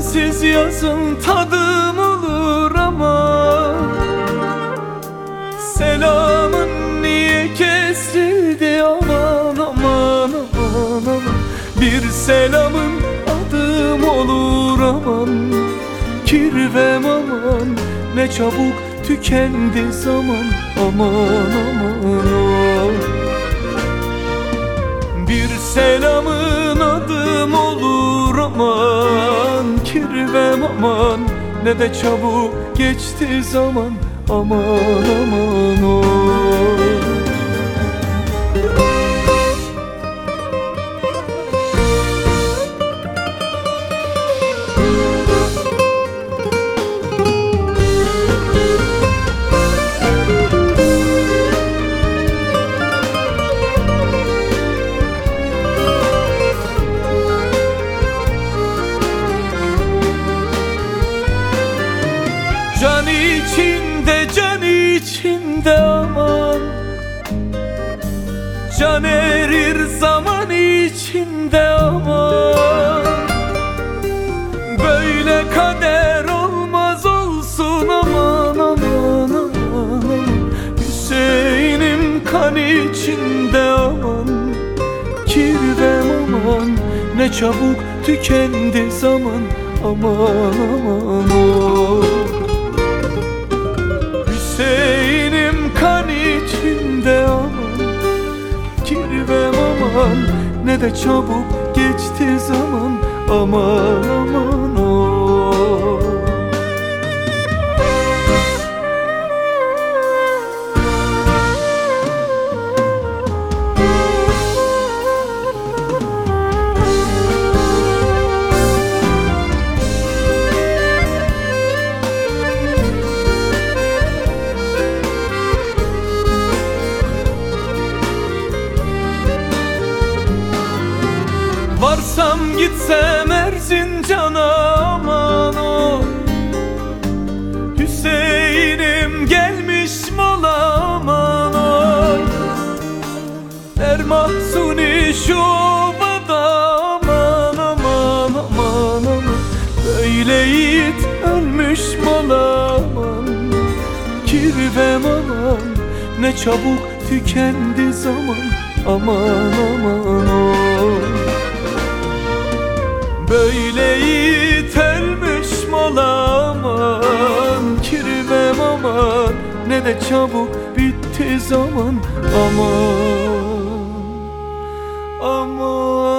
sensiz yazın tadım olur ama selamın niye kesildi aman aman aman aman. Bir selamın adım olur aman, kirvem aman ne çabuk tükendi zaman aman aman oh. Bir selamın adım olur aman, kirvem aman ne de çabuk geçti zaman aman aman oh. Can içinde, can içinde aman, can erir zaman içinde aman. Böyle kader olmaz olsun aman aman aman. Hüseyin'im kan içinde aman, kirvem aman ne çabuk tükendi zaman aman aman oh. Hüseyin'im kan içinde aman, kirvem aman ne de çabuk geçti zaman aman aman oh. Varsam gitsem Erzincan'a aman o, Hüseyin'im gelmiş mola aman o. Der Mahsuni şu obada aman aman aman aman. Böyle yiğit ölmüş mola aman, kirvem aman ne çabuk tükendi zaman aman aman o. Böyle yiğit ölmüş mola aman, kirvem aman ne de çabuk bitti zaman aman aman.